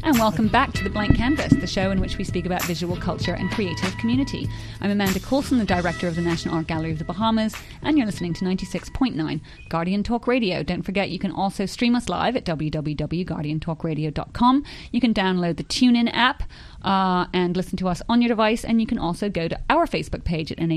And welcome back to The Blank Canvas, the show in which we speak about visual culture and creative community. I'm Amanda Coulson, the director of the National Art Gallery of the Bahamas, and you're listening to 96.9 Guardian Talk Radio. Don't forget, you can also stream us live at www.guardiantalkradio.com. You can download the TuneIn app and listen to us on your device, and you can also go to our Facebook page at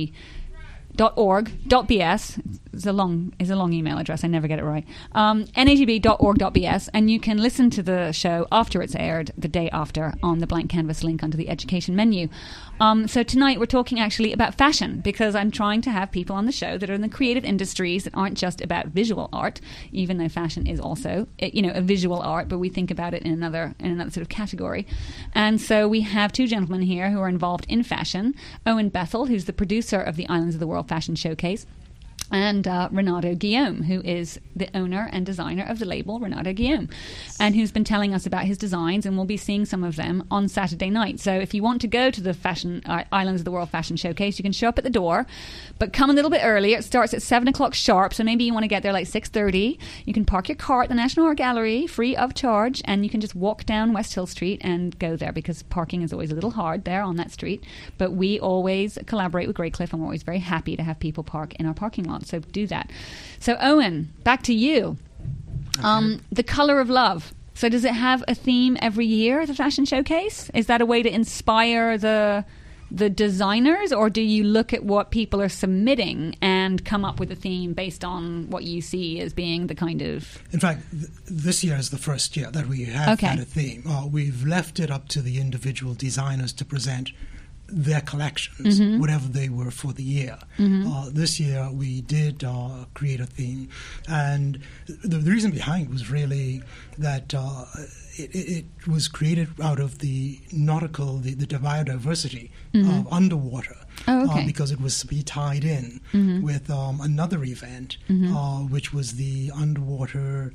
nagb.org.bs. It's a long email address. I never get it right. nagb.org.bs, and you can listen to the show after it's aired, the day after, on the Blank Canvas link under the education menu. So tonight we're talking actually about fashion, because I'm trying to have people on the show that are in the creative industries that aren't just about visual art, even though fashion is also, a visual art, but we think about it in another sort of category. And so we have two gentlemen here who are involved in fashion: Owen Bethel, who's the producer of the Islands of the World Fashion Showcase, and Renato Guillaume, who is the owner and designer of the label Renato Guillaume, and who's been telling us about his designs, and we'll be seeing some of them on Saturday night. So if you want to go to the Fashion Islands of the World Fashion Showcase, you can show up at the door, but come a little bit early. It starts at 7 o'clock sharp, so maybe you want to get there like 6:30. You can park your car at the National Art Gallery free of charge, and you can just walk down West Hill Street and go there, because parking is always a little hard there on that street. But we always collaborate with Grey Cliff, and we're always very happy to have people park in our parking lot. So do that. So Owen, back to you. The Color of Love. So does it have a theme every year, the fashion showcase? Is that a way to inspire the designers, or do you look at what people are submitting and come up with a theme based on what you see as being the kind of... In fact, this year is the first year that we have had a theme. We've left it up to the individual designers to present their collections, whatever they were for the year. This year we did create a theme, and the reason behind it was really that it was created out of the nautical, the biodiversity of underwater, because it was to be tied in with another event, which was the underwater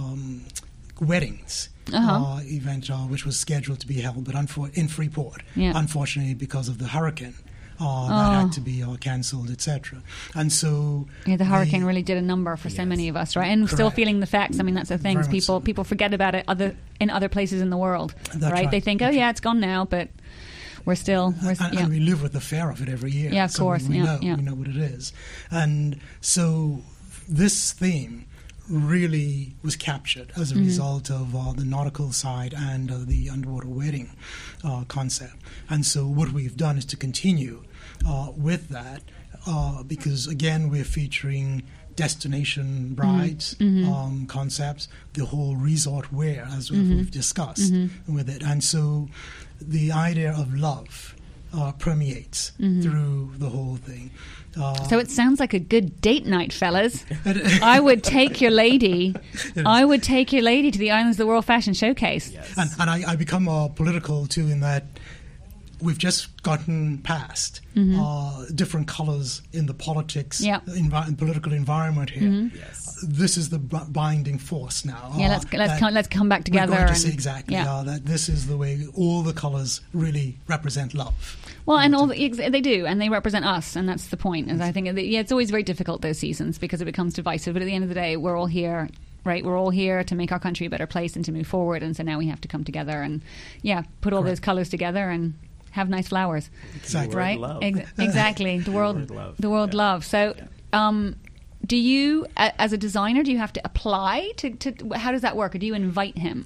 weddings event, which was scheduled to be held, but in Freeport, unfortunately because of the hurricane. That had to be cancelled, etc. And so the hurricane really did a number for so many of us, right? And still feeling the effects. I mean, that's the thing. People forget about it in other places in the world, right? They think, it's gone now, but we're still... And we live with the fear of it every year. Yeah, of course. We know what it is. And so this theme really was captured as a result of the nautical side and the underwater wedding concept. And so what we've done is to continue with that, because again we're featuring destination brides concepts, the whole resort wear, as we've discussed with it. And so the idea of love permeates through the whole thing. So it sounds like a good date night, fellas. I would take your lady. I would take your lady to the Islands of the World Fashion Showcase. Yes. And I become political too, in that we've just gotten past different colors in the politics, political environment here. This is the binding force now. Let's come back together. We're going to say exactly that this is the way all the colors really represent love. Well, and they do, and they represent us, and that's the point. And I think it's always very difficult those seasons because it becomes divisive. But at the end of the day, we're all here. Right, we're all here to make our country a better place and to move forward. And so now we have to come together and put all those colors together and have nice flowers. Exactly. Right? Exactly. The world love. So do you, as a designer, do you have to apply to how does that work? Or do you invite him?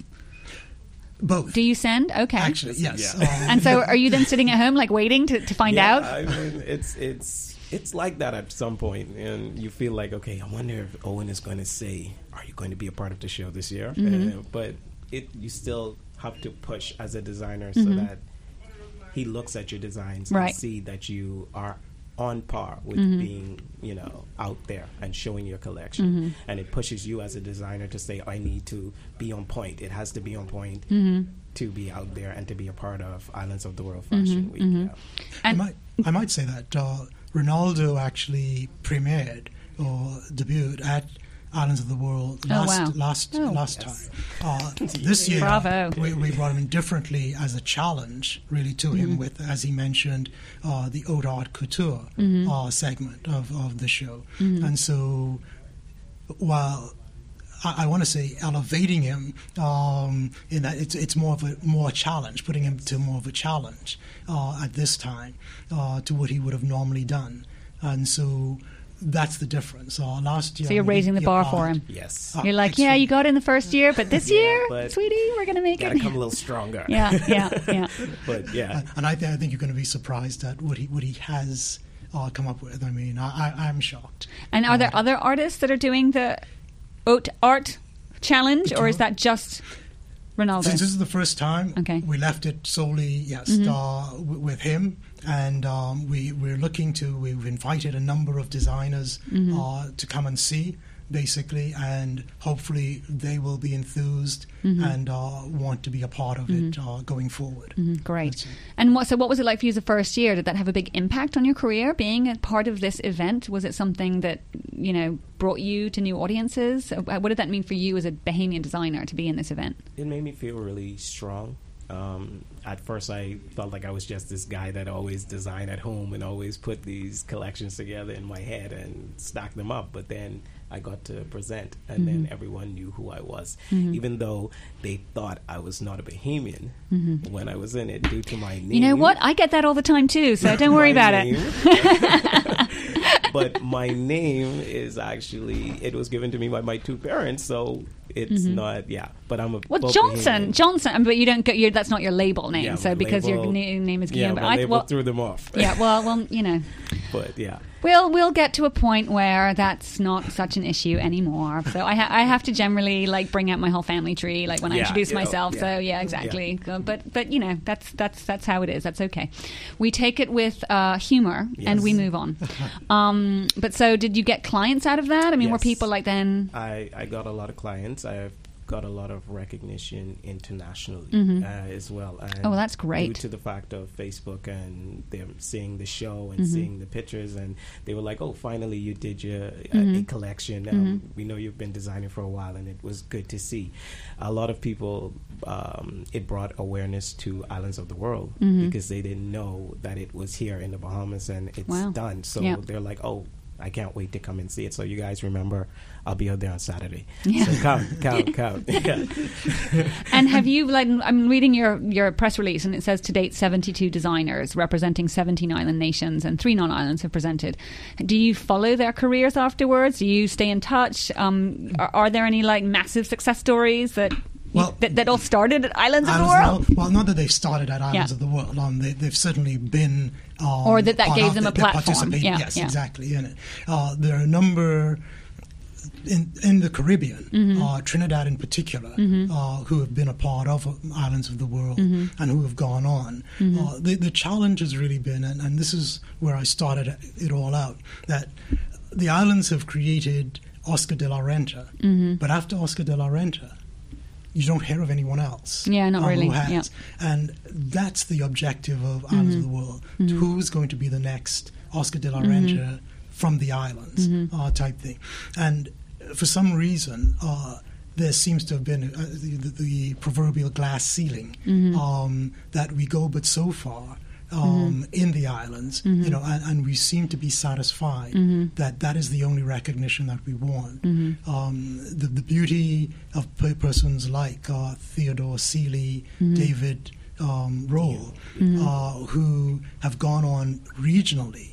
Both. Do you send? Okay. Actually, yes. And so are you then sitting at home like waiting to find out? I mean, it's like that at some point, and you feel like, okay, I wonder if Owen is going to say, are you going to be a part of the show this year? But you still have to push as a designer so that he looks at your designs and see that you are on par with being, out there and showing your collection. And it pushes you as a designer to say, I need to be on point. It has to be on point to be out there and to be a part of Islands of the World Fashion Week. And I might say that Ronaldo actually premiered or debuted at Islands of the World last time. This year, we brought him in differently as a challenge, really, to him with, as he mentioned, the haute art couture segment of the show. And so, while I want to say elevating him in that it's more of a challenge, putting him to more of a challenge at this time to what he would have normally done, and so that's the difference. Last year, so you're raising the bar for him. Yes, you're like, yeah, you got in the first year, but this year, sweetie, we're going to make it. Gotta come a little stronger. Yeah. But yeah, and I think you're going to be surprised at what he has come up with. I mean, I'm shocked. And are there other artists that are doing the haute art challenge, or is that just Ronaldo? Since this is the first time, we left it solely, with him. And we've invited a number of designers to come and see, basically, and hopefully they will be enthused and want to be a part of it going forward. Great. And what was it like for you the first year? Did that have a big impact on your career, being a part of this event? Was it something that, brought you to new audiences? What did that mean for you as a Bahamian designer to be in this event? It made me feel really strong. At first I felt like I was just this guy that always designed at home and always put these collections together in my head and stack them up, but then I got to present and then everyone knew who I was, even though they thought I was not a Bahamian when I was in it due to my name. You know what? I get that all the time too, so don't worry about it. But my name is actually, it was given to me by my two parents, so it's not, but I'm a... Well, Johnson, but you don't get that's not your label name, so because your name is Guillaume. Yeah, my label threw them off. Yeah, well, But, yeah. We'll get to a point where that's not such an issue anymore. So I have to generally bring out my whole family tree when I introduce myself. So exactly. Yeah. But that's how it is. That's okay. We take it with humor and we move on. But so did you get clients out of that? I mean, were people then? I got a lot of clients. I've got a lot of recognition internationally as well. And that's great. Due to the fact of Facebook and them seeing the show and seeing the pictures, and they were like, "Oh, finally you did your a collection. We know you've been designing for a while," and it was good to see. A lot of people, it brought awareness to Islands of the World because they didn't know that it was here in the Bahamas and it's done. So they're like, "Oh, I can't wait to come and see it." So you guys remember, I'll be out there on Saturday. Yeah. So come. Yeah. And have you, I'm reading your press release, and it says to date 72 designers representing 17 island nations and 3 non-islands have presented. Do you follow their careers afterwards? Do you stay in touch? Are there any massive success stories that all started at Islands of the World? Well, not that they've started at Islands of the World. They've certainly been... or that gave them a platform. Yes, exactly. In it. There are a number in the Caribbean, Trinidad in particular, who have been a part of Islands of the World and who have gone on. The challenge has really been, and this is where I started it all out, that the islands have created Oscar de la Renta, but after Oscar de la Renta, you don't hear of anyone else. Yeah, not really. Who has. Yeah. And that's the objective of Islands of the World. Who's going to be the next Oscar de la Renta from the islands type thing. And for some reason, there seems to have been the proverbial glass ceiling that we go but so far in the islands, and we seem to be satisfied that is the only recognition that we want. The beauty of persons like Theodore Seeley, David Rohl, who have gone on regionally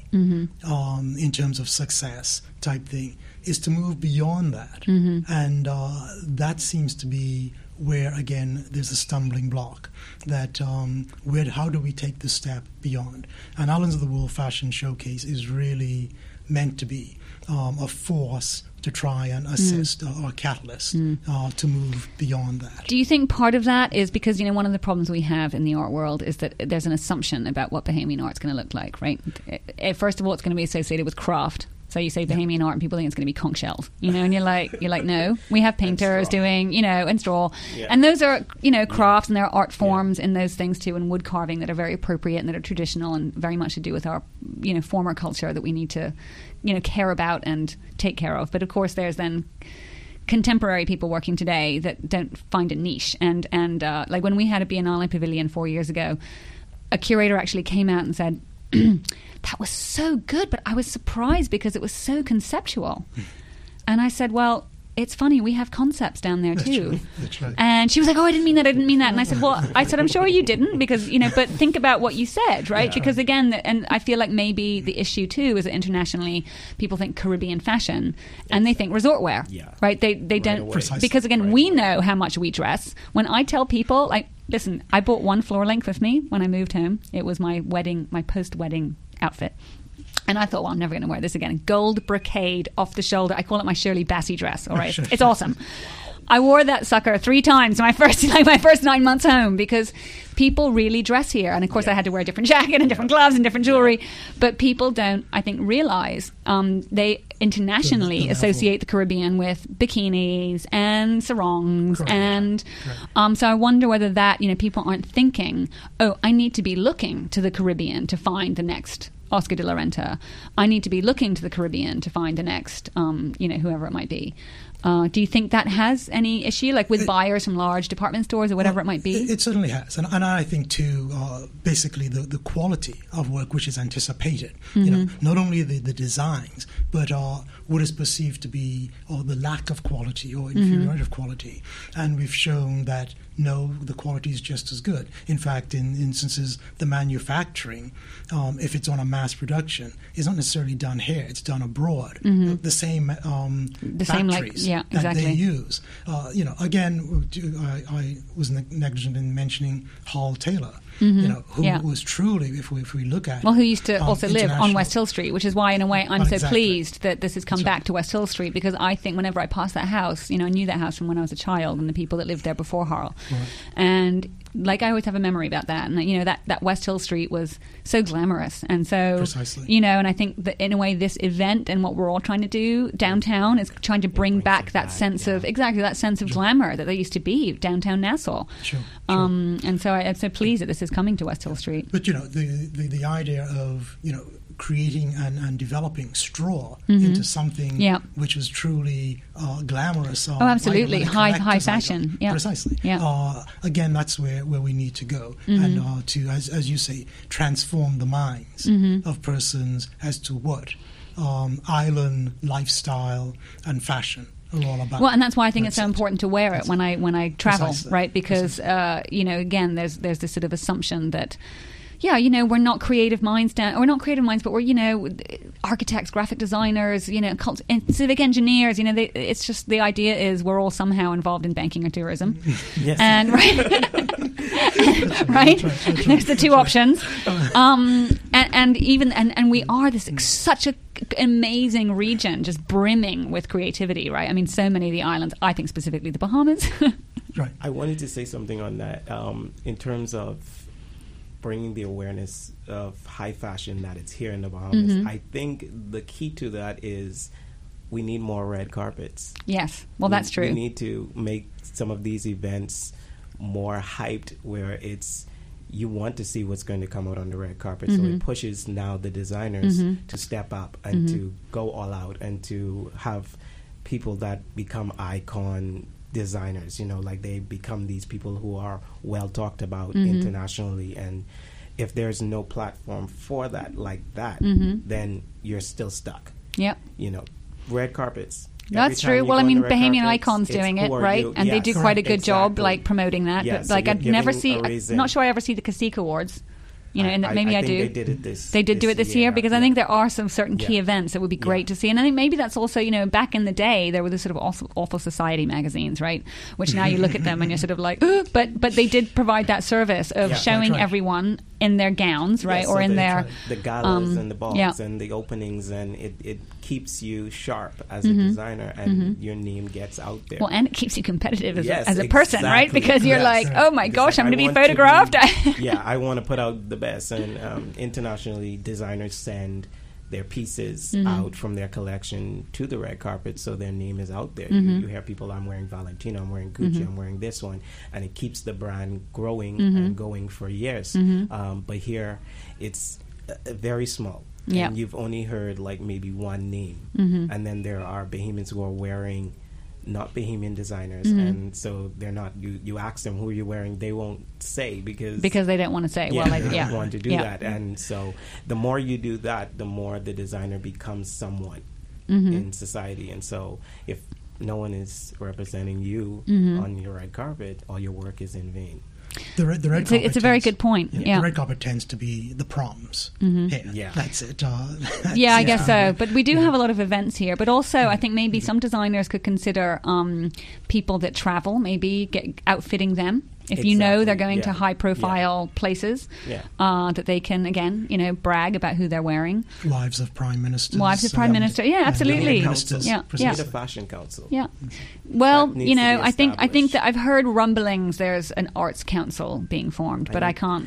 in terms of success type thing, is to move beyond that. And that seems to be where, again, there's a stumbling block. That how do we take this step beyond? And Islands of the World Fashion Showcase is really meant to be a force to try and assist or a catalyst to move beyond that. Do you think part of that is because, one of the problems we have in the art world is that there's an assumption about what Bahamian art's going to look like, right? First of all, it's going to be associated with craft. So you say Bahamian art and people think it's going to be conch shells, and you're like, no, we have painters doing, and straw. Yeah. And those are, crafts, and there are art forms in those things too, and wood carving that are very appropriate and that are traditional and very much to do with our, former culture that we need to, care about and take care of. But of course there's then contemporary people working today that don't find it niche. And like when we had a Biennale Pavilion 4 years ago, a curator actually came out and said, that was so good, but I was surprised because it was so conceptual. And I said, well, it's funny, we have concepts down there too. That's right. And she was like, oh, I didn't mean that. And I said, well, I'm sure you didn't, because, but think about what you said, right? Yeah. Because again, and I feel like maybe the issue too is that internationally people think Caribbean fashion and they think resort wear, right? They don't, away. Precisely. because again, we know how much we dress. When I tell people, like, listen, I bought one floor length with me when I moved home. It was my post-wedding outfit. And I thought, well, I'm never going to wear this again. Gold brocade off the shoulder. I call it my Shirley Bassey dress. All right, it's awesome. I wore that sucker 3 times my first 9 months home, because people really dress here. And of course, I had to wear a different jacket and different gloves and different jewelry. But people don't, I think, realize they internationally associate the Caribbean with bikinis and sarongs. Correct. And so I wonder whether that, people aren't thinking, oh, I need to be looking to the Caribbean to find the next Oscar de la Renta. I need to be looking to the Caribbean to find the next, whoever it might be. Do you think that has any issue, like with buyers from large department stores or whatever it might be? It certainly has. And I think, too, basically the quality of work which is anticipated. Not only the designs, but what is perceived to be the lack of quality or inferiority of quality. And we've shown that, no, the quality is just as good. In fact, in instances, the manufacturing, if it's on a mass production, is not necessarily done here. It's done abroad. The same factories that they use. Again, I was negligent in mentioning Hall Taylor, who was truly, if we look at who used to also live on West Hill Street, which is why, in a way, I'm so pleased that this has come back to West Hill Street, because I think whenever I pass that house, I knew that house from when I was a child and the people that lived there before Harl. Right. And I always have a memory about that, and that West Hill Street was so glamorous, and so precisely. And I think that in a way this event and what we're all trying to do downtown is trying to bring back that sense of glamour that there used to be downtown Nassau. Sure. And so I'm so pleased that this is coming to West Hill Street. But the idea of creating and developing straw into something which was truly glamorous. Absolutely. High fashion. Yeah. Precisely. Yeah. Again, that's where we need to go. And to, as you say, transform the minds of persons as to what island lifestyle and fashion are all about. Well, and that's why I think it's so important to wear it when I travel, Precisely. right? Because, again, there's this sort of assumption that, we're not creative minds or not creative minds, but we're, architects, graphic designers, and civic engineers, it's just the idea is we're all somehow involved in banking or tourism. Yes. And, right? There's the two options. And we are such an amazing region, just brimming with creativity, right? I mean, so many of the islands, I think specifically the Bahamas. Right. I wanted to say something on that in terms of bringing the awareness of high fashion that it's here in the Bahamas. I think the key to that is we need more red carpets. Yes, well, that's true. We need to make some of these events more hyped, where you want to see what's going to come out on the red carpet. So it pushes now the designers to step up and to go all out and to have people that become icon designers, they become these people who are well talked about internationally. And if there's no platform for that then you're still stuck. Yep. Red carpets. That's true. Well, I mean, Bahamian Icon's doing it, right? And they do quite a good job, promoting that. Yeah, but so I'd never see. I'm not sure I ever see the Cacique Awards. And maybe I do. They did it this. They did do it this year, because I think there are some certain key events that would be great to see, and I think maybe that's also back in the day there were the sort of awful society magazines, right? Which now you look at them and you're sort of like, ugh, but they did provide that service of showing everyone in their gowns, right, or in their the galas and the balls and the openings, and it keeps you sharp as a designer, and your name gets out there. Well, and it keeps you competitive as a person, right? Because you're like, oh my gosh, I'm going to be photographed. I want to put out the best, and internationally, designers send their pieces out from their collection to the red carpet, so their name is out there. You hear people, I'm wearing Valentino, I'm wearing Gucci, I'm wearing this one, and it keeps the brand growing and going for years. But here, it's very small. Yeah. And you've only heard maybe one name, and then there are Bahamians who are wearing not Bahamian designers, and so they're not. You ask them who are you wearing, they won't say because they don't want to say. They don't want to do that, and so the more you do that, the more the designer becomes someone in society. And so if no one is representing you Mm-hmm. on your red carpet, all your work is in vain. The red carpet It's a very good point. Yeah. The red carpet tends to be the proms. Yeah. That's it. Yeah, I guess so. But we do have a lot of events here. But also, I think maybe some designers could consider people that travel, maybe get outfitting them. If you know they're going to high-profile places, that they can, again, brag about who they're wearing. Wives of prime ministers. Wives of prime minister. Yeah, absolutely. Ministers, Yeah. We need a fashion council. Yeah. Well, That needs to be I think established. that I've heard rumblings. There's an arts council being formed, but I can't.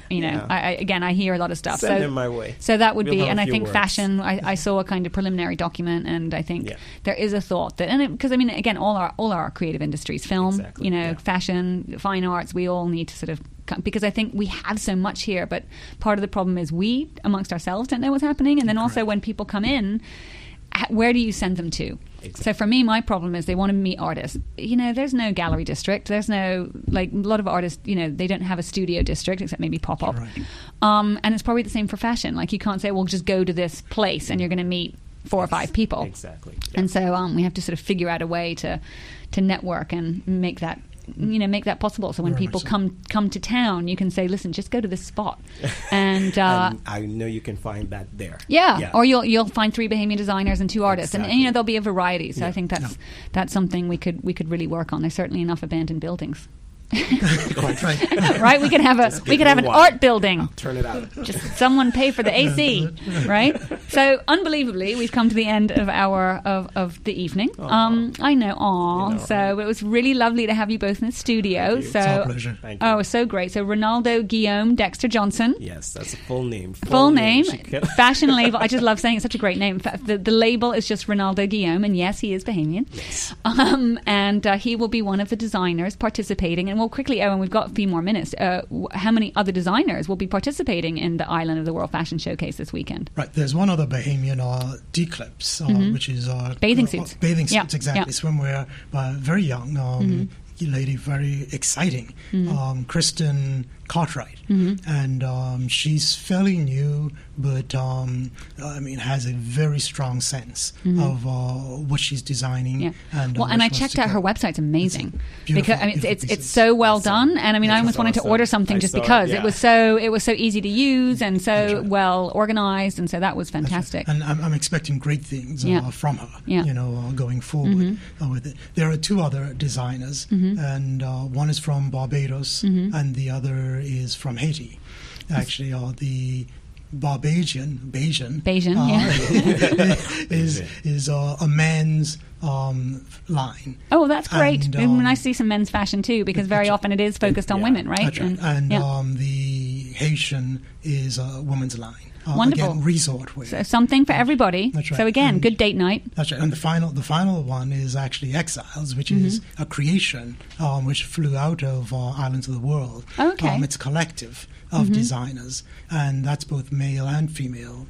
I hear a lot of stuff. Send them my way. So that would We'll be, have a and I few think words. fashion. I saw a kind of preliminary document, and I think there is a thought that, and because again, all our creative industries, film, Exactly, fashion, fine arts, we all need to sort of. Because I think we have so much here, but part of the problem is we, amongst ourselves, don't know what's happening. And then also when people come in, where do you send them to? Exactly. So for me, my problem is they want to meet artists. There's no gallery district. There's no, a lot of artists, they don't have a studio district, except maybe pop-up. Right. And it's probably the same for fashion. You can't say, well, just go to this place and you're going to meet 4 or 5 people. Exactly. And so we have to sort of figure out a way to network and make that make that possible. So when people come to town, you can say, listen, just go to this spot. And I know you can find that there. Yeah. Or you'll find 3 Bahamian designers and 2 artists. Exactly. And there'll be a variety. So I think that's something we could really work on. There's certainly enough abandoned buildings. Quite right. Right? We could have an art building. Turn it out. Just someone pay for the AC, right? So unbelievably, we've come to the end of our of the evening. I know. So it was really lovely to have you both in the studio. So It's our pleasure. Thank you. it was so great. So Ronaldo Guillaume Dexter Johnson. Yes, that's a full name. Full name, She could- fashion label. I just love saying it's such a great name. The label is just Ronaldo Guillaume, and yes, he is Bahamian. Yes. And he will be one of the designers participating. And we'll quickly, Owen, we've got a few more minutes. How many other designers will be participating in the Island of the World Fashion Showcase this weekend? Right. There's one other Bahamian Declips, which is Bathing suits. Bathing suits, Yeah. exactly. Yeah. Swimwear, very young lady, very exciting. Kristen Cartwright, and she's fairly new, but has a very strong sense of what she's designing. Yeah. And And I checked out her website's amazing beautiful, because beautiful it's pieces. so well done, and I almost wanted to awesome. order something I just saw it, because yeah. it was so easy to use and so well organized, and so that was fantastic. And I'm expecting great things from her, Yeah. going forward with it. There are 2 other designers, and one is from Barbados, and the other is from Haiti. Actually, the Bayesian is a men's line. Oh, that's great. And, And I see some men's fashion too, because very often it is focused on women, right? That's right. And the Haitian is a woman's line. Wonderful. Again, resort wear. So something for everybody. That's right. So again, And good date night. That's right. And the final one is actually Exiles, which is a creation which flew out of Islands of the World. Okay. It's a collective of designers, and that's both male and female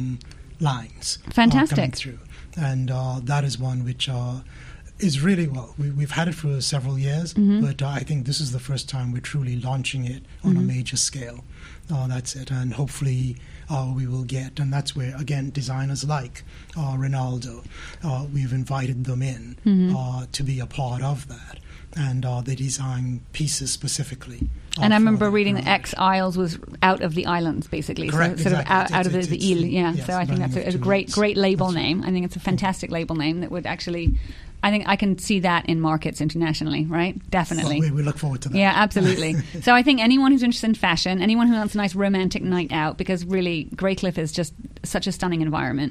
lines. Fantastic. Coming through. And that is one which is really, we've had it for several years, but I think this is the first time we're truly launching it on a major scale. That's it. And hopefully we will get, and that's where, again, designers like Ronaldo, we've invited them in to be a part of that. And they design pieces specifically. And I remember for reading that that X Isles was out of the islands, basically. Correct, So sort exactly. of out of the It's- île, yeah. yes, So I think running that's up a to great, it. great label That's right. name. I think it's a fantastic label name that would actually, I think I can see that in markets internationally, right? Definitely. Well, we look forward to that. Yeah, absolutely. So I think anyone who's interested in fashion, anyone who wants a nice romantic night out, because really Greycliff is just such a stunning environment,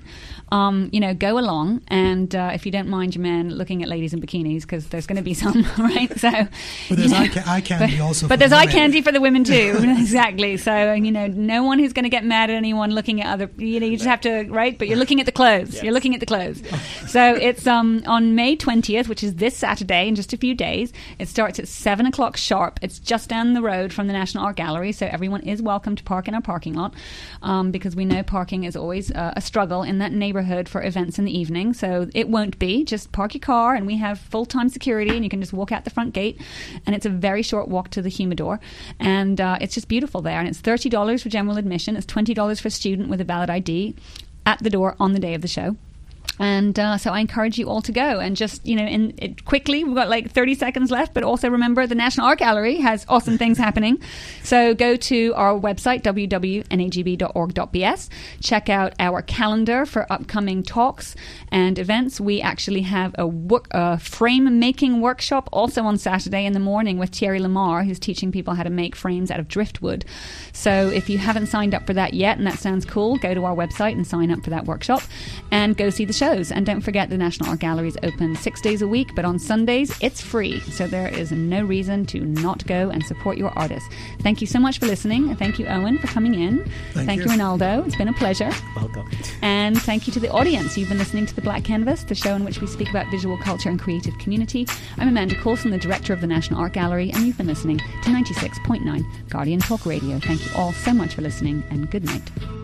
go along. And if you don't mind your man looking at ladies in bikinis, because there's going to be some, right? So, But there's eye candy also. but for there's the eye women. candy for the women too. Exactly. So no one who's going to get mad at anyone looking at other. You just have to, right? But you're looking at the clothes. Yes. You're looking at the clothes. So it's on May 20th, which is this Saturday in just a few days. It starts at 7:00 sharp. It's just down the road from the National Art Gallery, so everyone is welcome to park in our parking lot, because we know parking is always a struggle in that neighborhood for events in the evening. So it won't be. Just park your car, and we have full-time security, and you can just walk out the front gate, and it's a very short walk to the humidor, and it's just beautiful there. And it's $30 for general admission. It's $20 for a student with a valid ID at the door on the day of the show. And so I encourage you all to go and just, quickly, we've got like 30 seconds left, but also remember the National Art Gallery has awesome things happening. So go to our website, www.nagb.org.bs. Check out our calendar for upcoming talks and events. We actually have a frame making workshop also on Saturday in the morning with Thierry Lamar, who's teaching people how to make frames out of driftwood. So if you haven't signed up for that yet, and that sounds cool, go to our website and sign up for that workshop and go see the show. And don't forget, the National Art Gallery is open 6 days a week, but on Sundays it's free. So there is no reason to not go and support your artists. Thank you so much for listening. Thank you, Owen, for coming in. Thank you, Ronaldo. It's been a pleasure. Welcome. And thank you to the audience. You've been listening to The Black Canvas, the show in which we speak about visual culture and creative community. I'm Amanda Coulson, the director of the National Art Gallery, and you've been listening to 96.9 Guardian Talk Radio. Thank you all so much for listening, and good night.